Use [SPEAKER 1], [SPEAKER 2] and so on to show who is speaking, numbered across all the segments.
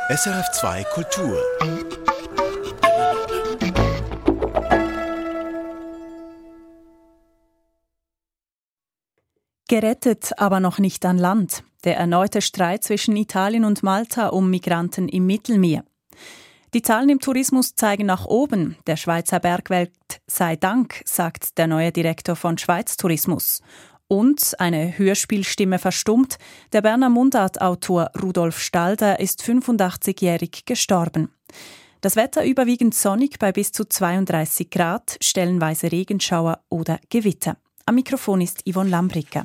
[SPEAKER 1] SRF2 Kultur.
[SPEAKER 2] Gerettet, aber noch nicht an Land. Der erneute Streit zwischen Italien und Malta um Migranten im Mittelmeer. Die Zahlen im Tourismus zeigen nach oben. Der Schweizer Bergwelt sei Dank, sagt der neue Direktor von Schweiz Tourismus. Und eine Hörspielstimme verstummt. Der Berner Mundartautor Rudolf Stalder ist 85-jährig gestorben. Das Wetter überwiegend sonnig bei bis zu 32 Grad, stellenweise Regenschauer oder Gewitter. Am Mikrofon ist Yvonne Lambricker.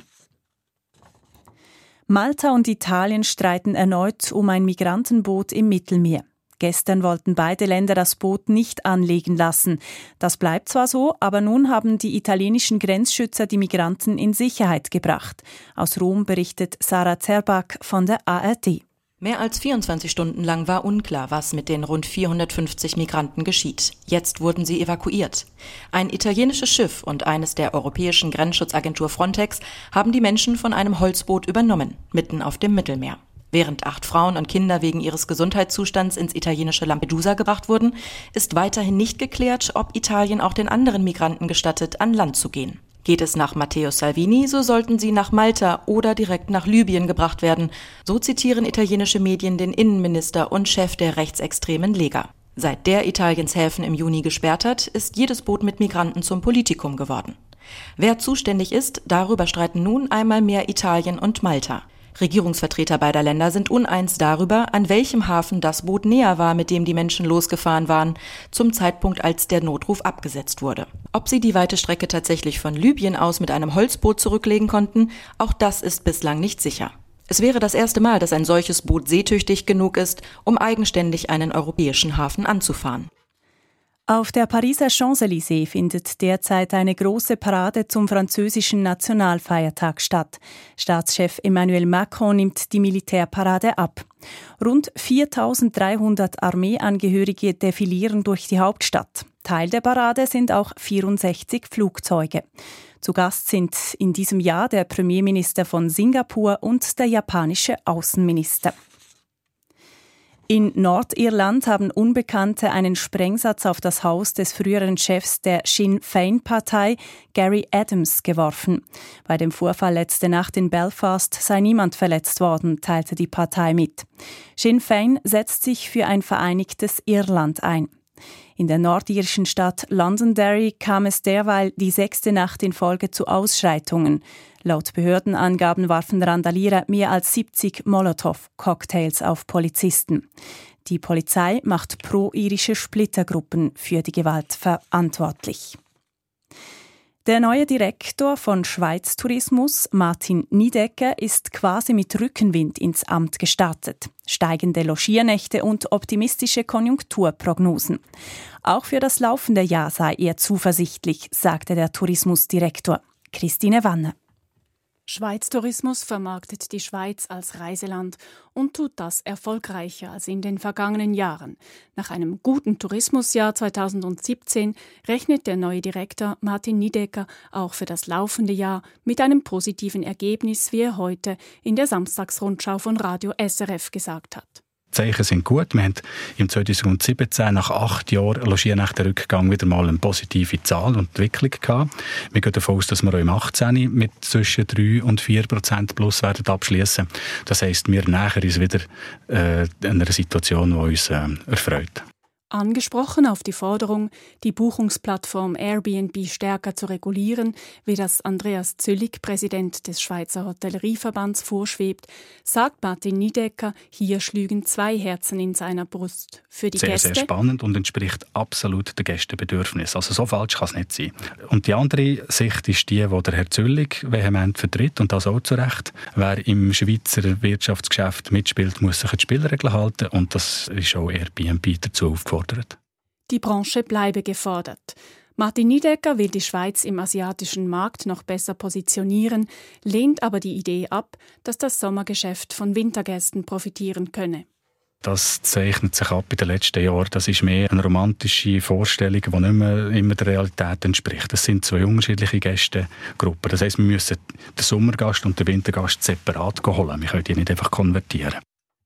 [SPEAKER 2] Malta und Italien streiten erneut um ein Migrantenboot im Mittelmeer. Gestern wollten beide Länder das Boot nicht anlegen lassen. Das bleibt zwar so, aber nun haben die italienischen Grenzschützer die Migranten in Sicherheit gebracht. Aus Rom berichtet Sarah Zerbak von der ARD.
[SPEAKER 3] Mehr als 24 Stunden lang war unklar, was mit den rund 450 Migranten geschieht. Jetzt wurden sie evakuiert. Ein italienisches Schiff und eines der europäischen Grenzschutzagentur Frontex haben die Menschen von einem Holzboot übernommen, mitten auf dem Mittelmeer. Während 8 Frauen und Kinder wegen ihres Gesundheitszustands ins italienische Lampedusa gebracht wurden, ist weiterhin nicht geklärt, ob Italien auch den anderen Migranten gestattet, an Land zu gehen. Geht es nach Matteo Salvini, so sollten sie nach Malta oder direkt nach Libyen gebracht werden. So zitieren italienische Medien den Innenminister und Chef der rechtsextremen Lega. Seit der Italiens Häfen im Juni gesperrt hat, ist jedes Boot mit Migranten zum Politikum geworden. Wer zuständig ist, darüber streiten nun einmal mehr Italien und Malta. Regierungsvertreter beider Länder sind uneins darüber, an welchem Hafen das Boot näher war, mit dem die Menschen losgefahren waren, zum Zeitpunkt, als der Notruf abgesetzt wurde. Ob sie die weite Strecke tatsächlich von Libyen aus mit einem Holzboot zurücklegen konnten, auch das ist bislang nicht sicher. Es wäre das erste Mal, dass ein solches Boot seetüchtig genug ist, um eigenständig einen europäischen Hafen anzufahren.
[SPEAKER 2] Auf der Pariser Champs-Élysées findet derzeit eine große Parade zum französischen Nationalfeiertag statt. Staatschef Emmanuel Macron nimmt die Militärparade ab. Rund 4.300 Armeeangehörige defilieren durch die Hauptstadt. Teil der Parade sind auch 64 Flugzeuge. Zu Gast sind in diesem Jahr der Premierminister von Singapur und der japanische Außenminister. In Nordirland haben Unbekannte einen Sprengsatz auf das Haus des früheren Chefs der Sinn Féin-Partei, Gary Adams, geworfen. Bei dem Vorfall letzte Nacht in Belfast sei niemand verletzt worden, teilte die Partei mit. Sinn Féin setzt sich für ein vereinigtes Irland ein. In der nordirischen Stadt Londonderry kam es derweil die 6. Nacht in Folge zu Ausschreitungen. Laut Behördenangaben warfen Randalierer mehr als 70 Molotow-Cocktails auf Polizisten. Die Polizei macht pro-irische Splittergruppen für die Gewalt verantwortlich. Der neue Direktor von Schweiz Tourismus, Martin Niedecker, ist quasi mit Rückenwind ins Amt gestartet. Steigende Logiernächte und optimistische Konjunkturprognosen. Auch für das laufende Jahr sei er zuversichtlich, sagte der Tourismusdirektor. Christine Wanner.
[SPEAKER 4] Schweiz Tourismus vermarktet die Schweiz als Reiseland und tut das erfolgreicher als in den vergangenen Jahren. Nach einem guten Tourismusjahr 2017 rechnet der neue Direktor Martin Niedecker auch für das laufende Jahr mit einem positiven Ergebnis, wie er heute in der Samstagsrundschau von Radio SRF gesagt hat.
[SPEAKER 5] Die Zeichen sind gut. Wir haben im 2017 nach 8 Jahren Logiernächte-Rückgang wieder mal eine positive Zahl und Entwicklung gehabt. Wir gehen davon aus, dass wir auch im 18 mit zwischen 3 und 4% plus werden abschließen. Das heisst, wir nähern uns wieder einer Situation, die uns erfreut.
[SPEAKER 4] Angesprochen auf die Forderung, die Buchungsplattform Airbnb stärker zu regulieren, wie das Andreas Züllig, Präsident des Schweizer Hotellerieverbands, vorschwebt, sagt Martin Niedecker, hier schlügen 2 Herzen in seiner Brust. Für die Gäste
[SPEAKER 5] sehr spannend und entspricht absolut den Gästebedürfnissen. Also so falsch kann es nicht sein. Und die andere Sicht ist die der Herr Züllig vehement vertritt, und das auch zu Recht. Wer im Schweizer Wirtschaftsgeschäft mitspielt, muss sich an die Spielregeln halten, und das ist auch Airbnb dazu aufgefordert.
[SPEAKER 4] Die Branche bleibe gefordert. Martin Niedecker will die Schweiz im asiatischen Markt noch besser positionieren, lehnt aber die Idee ab, dass das Sommergeschäft von Wintergästen profitieren könne.
[SPEAKER 5] Das zeichnet sich ab in den letzten Jahren. Das ist mehr eine romantische Vorstellung, die nicht mehr immer der Realität entspricht. Das sind 2 unterschiedliche Gästegruppen. Das heisst, wir müssen den Sommergast und den Wintergast separat holen. Wir können die nicht einfach konvertieren.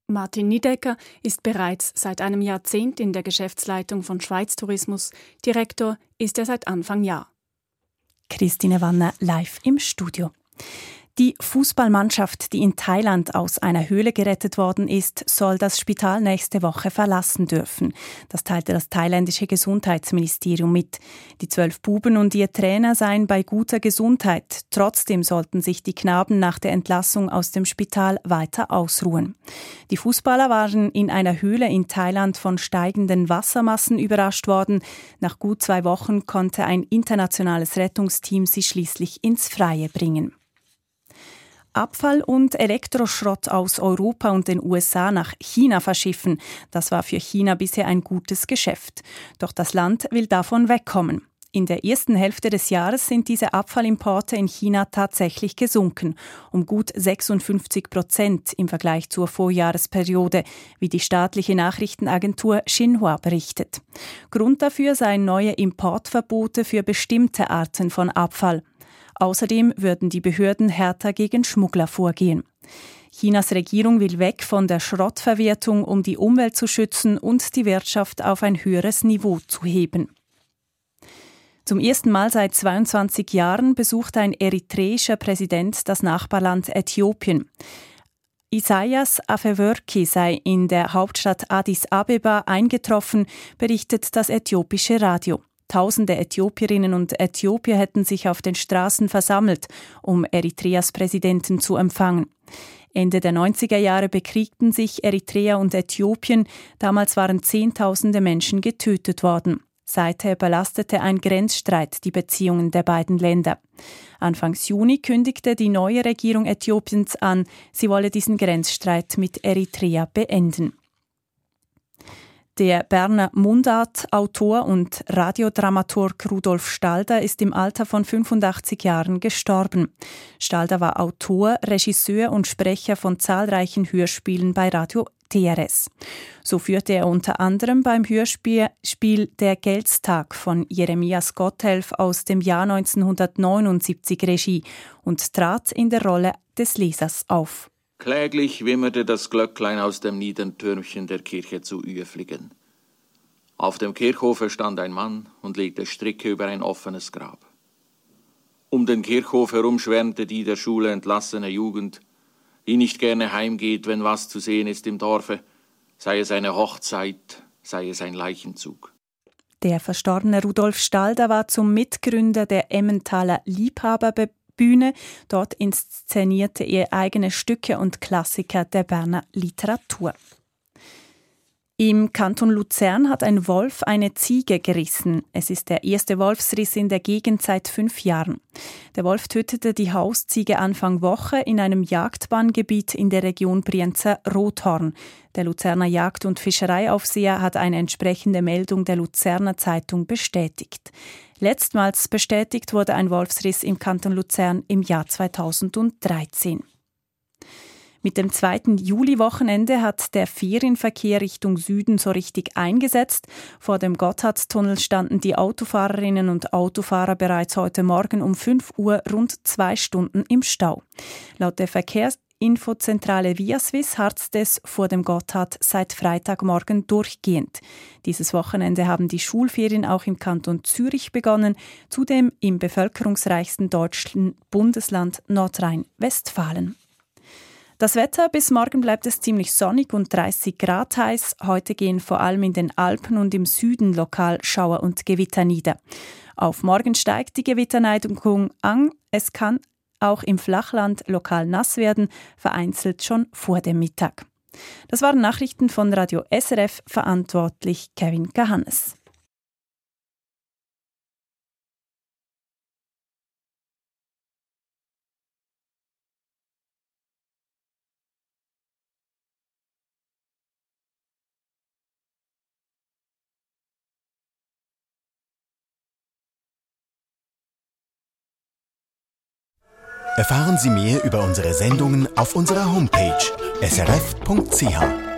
[SPEAKER 4] Martin Niedecker ist bereits seit einem Jahrzehnt in der Geschäftsleitung von Schweiz Tourismus. Direktor ist er seit Anfang Jahr.
[SPEAKER 2] Christine Wanner live im Studio. Die Fußballmannschaft, die in Thailand aus einer Höhle gerettet worden ist, soll das Spital nächste Woche verlassen dürfen. Das teilte das thailändische Gesundheitsministerium mit. Die 12 Buben und ihr Trainer seien bei guter Gesundheit. Trotzdem sollten sich die Knaben nach der Entlassung aus dem Spital weiter ausruhen. Die Fußballer waren in einer Höhle in Thailand von steigenden Wassermassen überrascht worden. Nach gut 2 Wochen konnte ein internationales Rettungsteam sie schließlich ins Freie bringen. Abfall und Elektroschrott aus Europa und den USA nach China verschiffen. Das war für China bisher ein gutes Geschäft. Doch das Land will davon wegkommen. In der ersten Hälfte des Jahres sind diese Abfallimporte in China tatsächlich gesunken, um gut 56% im Vergleich zur Vorjahresperiode, wie die staatliche Nachrichtenagentur Xinhua berichtet. Grund dafür seien neue Importverbote für bestimmte Arten von Abfall. Außerdem würden die Behörden härter gegen Schmuggler vorgehen. Chinas Regierung will weg von der Schrottverwertung, um die Umwelt zu schützen und die Wirtschaft auf ein höheres Niveau zu heben. Zum ersten Mal seit 22 Jahren besucht ein eritreischer Präsident das Nachbarland Äthiopien. Isaias Afewerki sei in der Hauptstadt Addis Abeba eingetroffen, berichtet das äthiopische Radio. Tausende Äthiopierinnen und Äthiopier hätten sich auf den Straßen versammelt, um Eritreas Präsidenten zu empfangen. Ende der 90er Jahre bekriegten sich Eritrea und Äthiopien. Damals waren Zehntausende Menschen getötet worden. Seither belastete ein Grenzstreit die Beziehungen der beiden Länder. Anfangs Juni kündigte die neue Regierung Äthiopiens an, sie wolle diesen Grenzstreit mit Eritrea beenden. Der Berner Mundart-Autor und Radiodramaturg Rudolf Stalder ist im Alter von 85 Jahren gestorben. Stalder war Autor, Regisseur und Sprecher von zahlreichen Hörspielen bei Radio TRS. So führte er unter anderem beim Hörspiel Der Geldstag von Jeremias Gotthelf aus dem Jahr 1979 Regie und trat in der Rolle des Lesers auf.
[SPEAKER 1] Kläglich wimmerte das Glöcklein aus dem niederen Türmchen der Kirche zu Üefligen. Auf dem Kirchhofe stand ein Mann und legte Stricke über ein offenes Grab. Um den Kirchhof herum schwärmte die der Schule entlassene Jugend, die nicht gerne heimgeht, wenn was zu sehen ist im Dorfe, sei es eine Hochzeit, sei es ein Leichenzug.
[SPEAKER 2] Der verstorbene Rudolf Stalder war zum Mitgründer der Emmentaler Liebhaberbühne. Dort inszenierte er eigene Stücke und Klassiker der Berner Literatur. Im Kanton Luzern hat ein Wolf eine Ziege gerissen. Es ist der erste Wolfsriss in der Gegend seit 5 Jahren. Der Wolf tötete die Hausziege Anfang Woche in einem Jagdbahngebiet in der Region Brienz-Rothorn. Der Luzerner Jagd- und Fischereiaufseher hat eine entsprechende Meldung der Luzerner Zeitung bestätigt. Letztmals bestätigt wurde ein Wolfsriss im Kanton Luzern im Jahr 2013. Mit dem 2. Juli-Wochenende hat der Ferienverkehr Richtung Süden so richtig eingesetzt. Vor dem Gotthardtunnel standen die Autofahrerinnen und Autofahrer bereits heute Morgen um 5 Uhr rund 2 Stunden im Stau. Laut der Verkehrsinfozentrale Viaswiss harzt es vor dem Gotthard seit Freitagmorgen durchgehend. Dieses Wochenende haben die Schulferien auch im Kanton Zürich begonnen, zudem im bevölkerungsreichsten deutschen Bundesland Nordrhein-Westfalen. Das Wetter: bis morgen bleibt es ziemlich sonnig und 30 Grad heiß. Heute gehen vor allem in den Alpen und im Süden lokal Schauer und Gewitter nieder. Auf morgen steigt die Gewitterneigung an. Es kann auch im Flachland lokal nass werden, vereinzelt schon vor dem Mittag. Das waren Nachrichten von Radio SRF, verantwortlich Kevin Gahannes.
[SPEAKER 6] Erfahren Sie mehr über unsere Sendungen auf unserer Homepage srf.ch.